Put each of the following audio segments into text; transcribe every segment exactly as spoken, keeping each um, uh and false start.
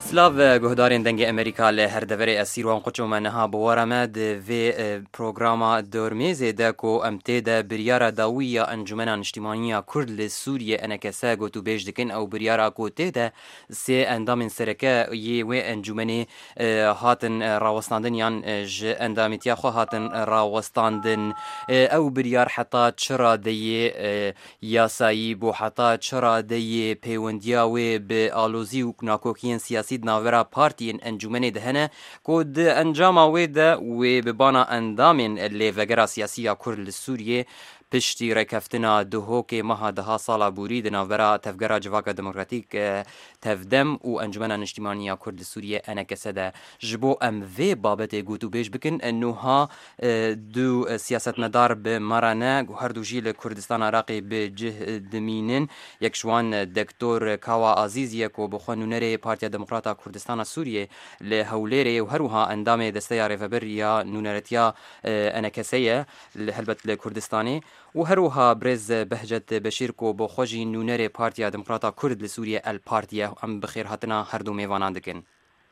سلاف گهدارین دنگ امریکا له هر دوره اسیر وان قچو منها بوارمد و پروگراما دورمیز ده کو امته ده بریارا داویا انجمن اجتماعی کرد ل سوریه انکسا گوتو بیج دکن او بریارا کوته ده سه اندام سرکه ی و انجمنی هاتن راوستاندن یان ج اندامتیا خو هاتن راوستاندن او بریار حتا چرا دی یاسایی بو حتا چرا دی پیوندیا و به آلوزی و ناکوکین سیاسی ناورا پارتین انجمن دهنه کود انجام ویده و ببانا اندامین اللي وگرا سیاسیا کرد سوریه پشتی رکفتنا دهوک مها دها سالا بوری دناورا تفگرا جواکا دموکراتیک تفدم و انجمن اجتماعی کرد سوریه انکسه ده جبو ام وی بابت گوتو بیش بکن انوها دو سیاست مدار بمرانه هر دو جیل کردستان عراقی بجه دمینن یکشوان دکتور کاوا عزیزیه کو بخونونره پارتیا دموکراتا کردستان سوریه لهولره و هروها اندام دسته ریفبر یا نونرتیا انکسه هلبت لکردستانی و هروها برز بهجت بشیر کو بو خوجی نونر پارتیا دموکراتا کرد لسوریه الپارتیا ام بخیر هاتنا هر دو میوانان دکن.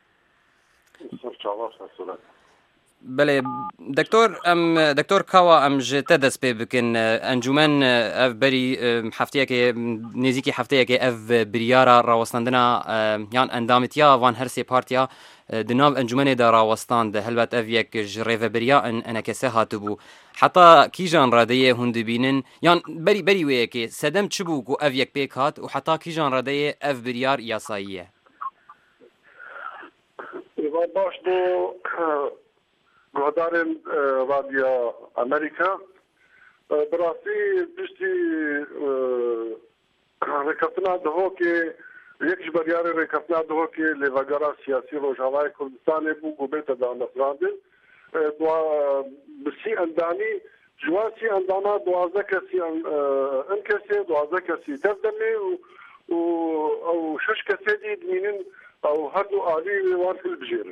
بله دکتور ام دکتور کاوا ام جت دست پی بکن انجمن اف بری هفته که نزدیکی هفته که اف بریارا راوستاندنا یان اندامتیا وان هر سی پارتیا دناو انجمن دا راوستان ده هلبت اف یک جریو بریا ان انکسه هاتبو حتی کیجان رادیه هند بینن یان بری بری وی که صدم چبو کو اف یک پیک هات و حتی کیجان رادیه اف بریار یاساییه ایوان باش دو گهدارن رادیو امریکا براسی پشتی رکفتنا دهو که یک بریار رکفتنا دهو که لوگرا سیاسی روشاوای کردستان بو گوبیت دا نفراندن بسی اندامی جواسی انداما دوازده کسی انکسی دوازده کسی تردمی او شش کسی دید مینن او هر دو آلی وارفل بجیرن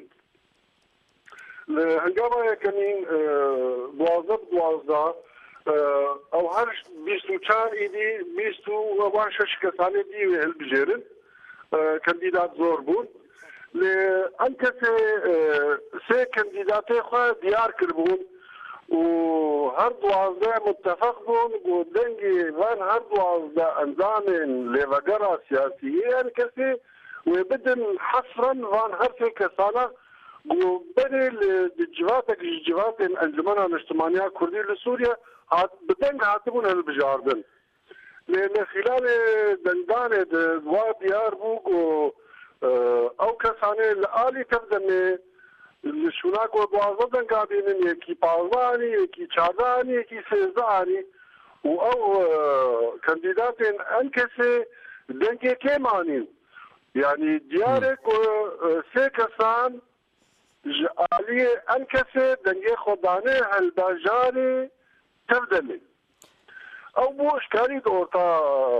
هنگاما یکنین دوازده دوازده او هر بیست و چار ایدی بیست و وان شش کسانی دی هل بجیرن کندیدات زور بود لان کسی سه کندیداتی خواه دیار کربون و هر دوازده متفق بون و دنگی وان هر دوازده انظام لیوگرا سیاسیه ان کسی و بدن حصرا وان هر سه کسانا و بني الجواتك الجوات انجمن الاجتماعيه كردي لسوريا بدنگ هاتبون البجاردن لان خلال دندان ديار بوك او كسانه الالي تبدن شوناك ودوازدن قابلين يكي باواني يكي چارداني يكي سيزداني و او كانديدات انكسي دنگي كيمانين يعني ديارك سي كسان جالی انکسه دنگه خودانه هلباجاری تردمی او بو اشکالی دورتا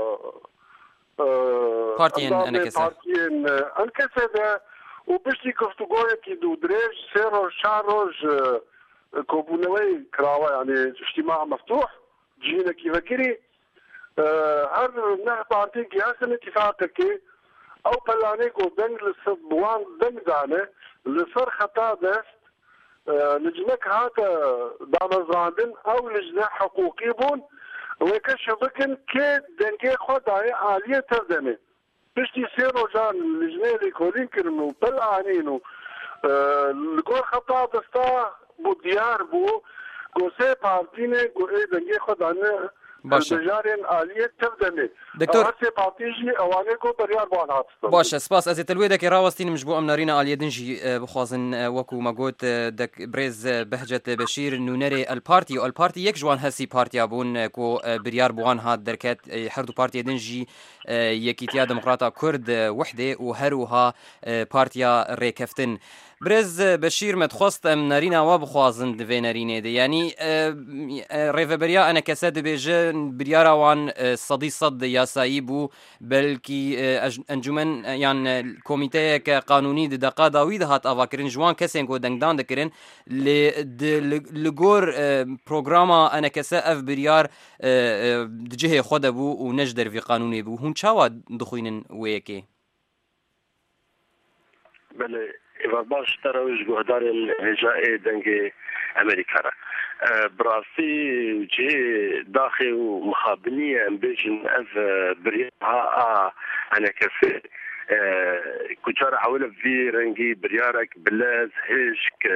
پارتین انکسه پارتین انکسه ده و بشتی گفتگوی که دو دریج سه روز چهار روز کوبونوی کراوه یعنی اجتماع مفتوح جینا کی وکری هر نه پارتی کی هستن اتفاق که او پلانه کو دنگ لسبوان دنگ دانه لسر خطا دست لجنك هاتا دامزاندن او لجنة حقوقي بون ويكشف بكن كي دنكي خداي عالية تردمي بشتي سيرو جان لجنة ليكولين كرمو بلعانينو لقول خطا دستا بو ديار بو قو سي بارتيني قو اي دنكي خدانا بجارين عالية تردمي دكتور هسي بارتيجي اوانيكو بريار بوان هاتستن باشه سپاس از تلوی دکی راوستین مجبو ام نارینا آلیه دنجی بخوازن وکو مگوت دک برز بهجت بشیر نونری الپارتی و الپارتی یک جوان هسی پارتی ابون کو بریار بوان هات درکت هر دو پارتی دنجی یکیتیا دموکراتا کرد وحده و هروها پارتیا ریکفتن برز بشیر متخواست ام نارینا و بخوازن دوی نارینه ده یعنی ریفبریا انا کسد بیجن بریارا وان صدی صد یاسایی بو بلکی انجمن یان کمیته که قانونی د دقا داوید هات اواکرین جوان کسین کو دنگدان دکرین لگور پروگراما انا کسا اف بریار دجه خود بو و نجدر في قانوني بو هون چاوا دخوینن ویکی بله ایوان باش تراوش گهدار هجاء دنگ امریکا را براسی جه داخل و مخابنی ام بیجن از بریها انا کسی کجار حول في رنگی بریارک بلاز هشک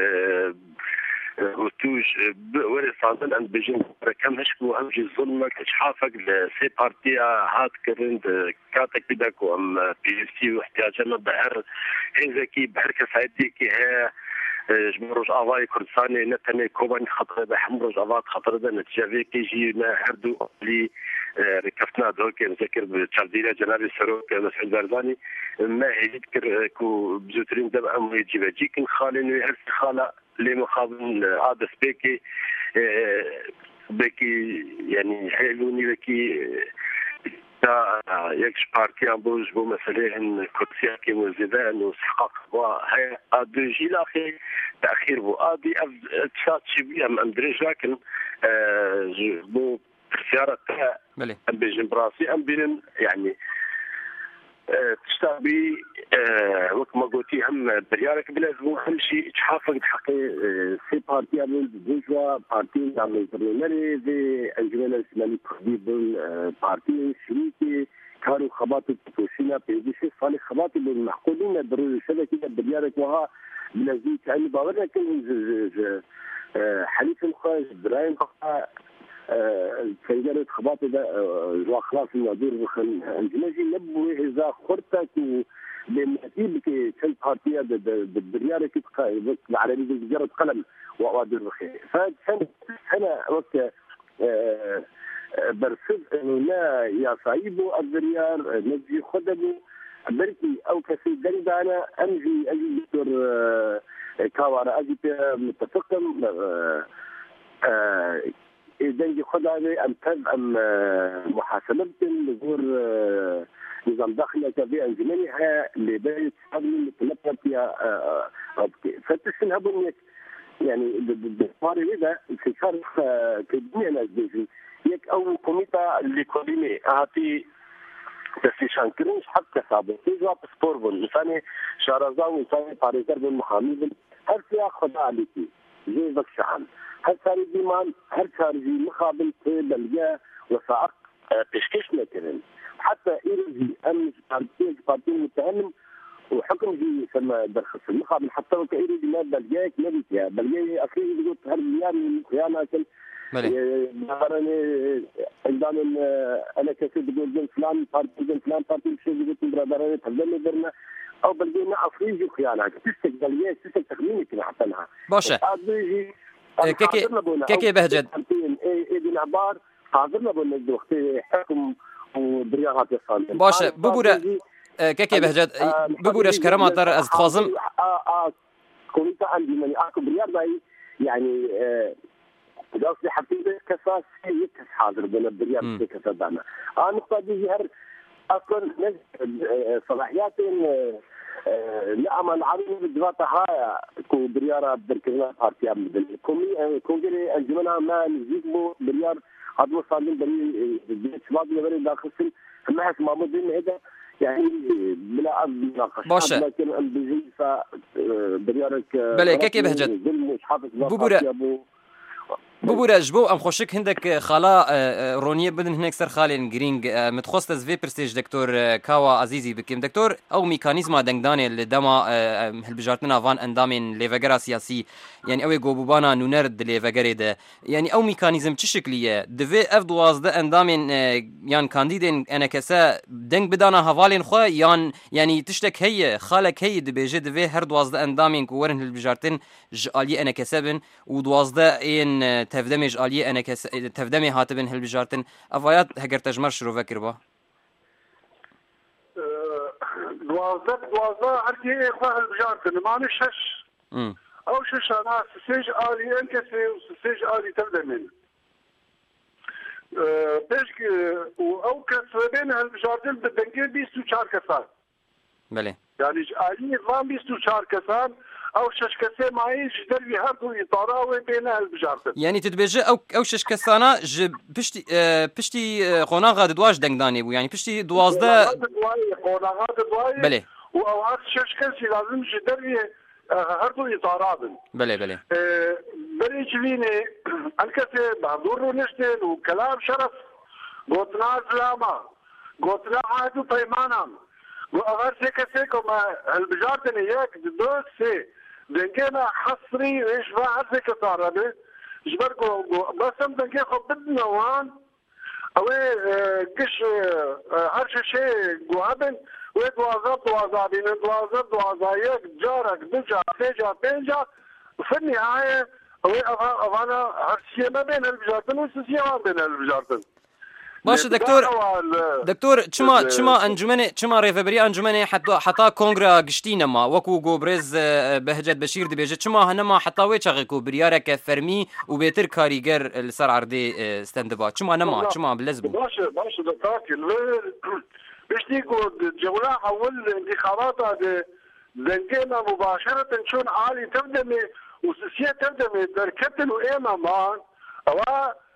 وتوش وري صادن ان بيجين كم هشكو هم جي ظلمك اشحافك لسي بارتيا هات كرند كاتك بداكو ام بي سي واحتياجنا بحر هنزكي بحر كسايتي كي هي جمروج اواي كردستاني نتني كوبان خطر بحمروج اوات خطر ده نتجافي كي جينا هردو لي ركفتنا دوك نذكر بتشاردينا جنابي سروك مسعود بارزاني ما هي يذكر كو بزوترين دبا ام يجيب جيكن خالين ويهرس خاله لي مخابن عادس بيكي بيكي يعني حيلوني بيكي تا يكش بارتي امبوج بو مسألة كرسيا كي وزيدان وسحقاق وهي ادو جيل اخي تاخير بو ادي تشات شبيه ام اندريج لكن بو سياره تاع ام بيجن براسي ام بين يعني تشتغبي وقت ما قلتي هم بريارك بلازم اهم شيء تحافظ حقي سي بارتي عمل بوجوا بارتي عمل برنامج دي انجمن الاسلامي تقريبا بارتي شريكي كانوا خباطي توشينا بيديش صالح خباطي بالمحقولين برو شبكه بريارك وها بلازم يعني باورنا كل حليف الخاج براين سيدنا خباطي ده جو خلاص النادور بخن انجماجي نبوي اذا خرتك بالنتيب كي كل بارتيه بالدرياره كي العربي بمجرد قلم وادير بخير فانا انا وقت برصد انه لا يا صعيبو الدريار نجي خدمه بركي او كسي دندانا امجي اجي دكتور كاوارا اجي متفقم دنجي خدامي ام تب ام محاسبه لظهور نظام داخلي كبير انجمنيها اللي بايت قبل تلقى فيها فتسن هبنك يعني بالطاري هذا في شرح كدنيا ناس بيجي يك او كوميتا اللي كوليني اعطي تسيشان كرنش حتى صابر في جواب سبور بون مثلا شارزاو مثلا باريتر بن محامي هل فيها خدا عليكي زي بكشان هل صار ديمان هل صار جي مقابل بلجا وثائق تشكيش مثلا حتى إيرجي أمس بارتين بارتين متهم وحكم جي سما درخص المقابل حتى لو كإيرجي ما بلجاك ما بيتيا بلجاي أخير يقول هالمليار من خيانة كل براني عندنا أنا كسب يقول جن فلان بارتين جن فلان بارتين شيء يقول تبرا براني تبدأ درنا أو بلجينا أفريقيا خيانة تستك بلجاي تستك تخميني كنا حطناها باشا كيكي كيكي بهجت إيه دين عبار حاضرنا بقول وقت حكم وبرياغات يصال باشا ببورا كيكي بهجت ببورش كرما در از خوازم كنت عندي من اكو برياغ باي يعني قصدي حبيبه كساس يكس حاضر بين برياغ كساس دانا انا نقطه دي هر اصلا صلاحيات لا ما العربي بالدراسه هاي كو بريارة بركنا بارتيا من كومي كونجري انجمنا ما نجيبو بريار هذا وصلنا بري الشباب اللي بري داخل ما حس ما مدين هذا يعني بلا مناقشه لكن البيجي ف بريارك بلا كيكي بهجت ببورا ببورا جبو ام خوشك هندك خالا رونيه بدن هناك سر خالين جرينج متخصص في برستيج دكتور كاوا عزيزي بكم دكتور او ميكانيزما دنگداني لدما هالبجارتنا فان اندامين ليفغرا سياسي يعني اوي غوبانا نونرد ليفغري ده يعني او ميكانيزم تشكليه دفي اف دوازده اندامين يان كانديدين انا كسا دنگ بدانا هوالين خو يان يعني تشتك هي خالك هي دبيجه دفي هر دوازده اندامين كورن هالبجارتن جالي انا كسبن ودوازده ان تفدمج آلیه أنا کس تفدمی هاتبن هالبجارتن افایات هگر تجمر شروع فکر با دوازده دوازده هرکی اخواه هالبجارتن معنی شش او شش انا سيج آلی انکسی و سيج آلی تفدمن بيش او كسبين هالبجارتن بدنگی بیست و چهار کسان بله يعني آلی وان بیست و چهار کسان او شش كسي معيش دربي هردو يطاراوي بينها البجارتن يعني تتبجي او او شش كسانا ج بشتي اه بشتي قوناغا دواج دنگداني بو يعني بشتي دوازده قوناغا دواي بله واوقات ششكسي لازم جدري هردو اطارات بله بله بري جبيني الكسي بحضور ونشتل وكلام شرف قوتنا سلاما قوتنا عادو طيمانا واغار سيكا سيكا ما هالبجارتني ياك دوك سي دنكينا حصري ايش بقى سيكا صار جبركو بس ام دنكي خو بدنا وان اوي كش هر شيء جوابن ودوازات دوازابين دوازات دوازايك جارك دجا سيجا بينجا وفي النهاية اوي افانا هرشي ما بين البجارتن وسسيا ما بين البجارتن. باشه دكتور دكتور چما چما انجمن چما ریفبری انجمن حتی حتی کنگره گشتینه ما وکو گوبرز بهجت بشیر دی بهجت چما هنما حتی وی چاقی کو بریارک فرمی و بهتر کاریگر لسر عرضی استندبا چما نما چما بلزبو باشه باشه دكتور بشتي کو جوله اول انتخابات دنجنا مباشره شون عالي تبدأ وسياسه تبدأ دركتن وايما ما او